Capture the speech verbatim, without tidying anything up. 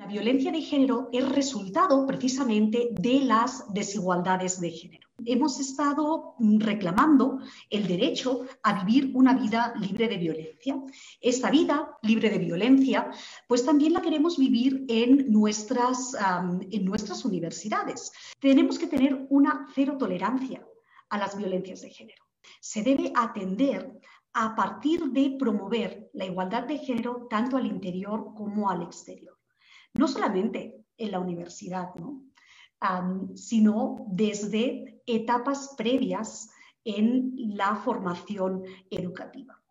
La violencia de género es resultado precisamente de las desigualdades de género. Hemos estado reclamando el derecho a vivir una vida libre de violencia. Esta vida libre de violencia, pues también la queremos vivir en nuestras, um, en nuestras universidades. Tenemos que tener una cero tolerancia a las violencias de género. Se debe atender a partir de promover la igualdad de género tanto al interior como al exterior. No solamente en la universidad, ¿no? Um, sino desde etapas previas en la formación educativa.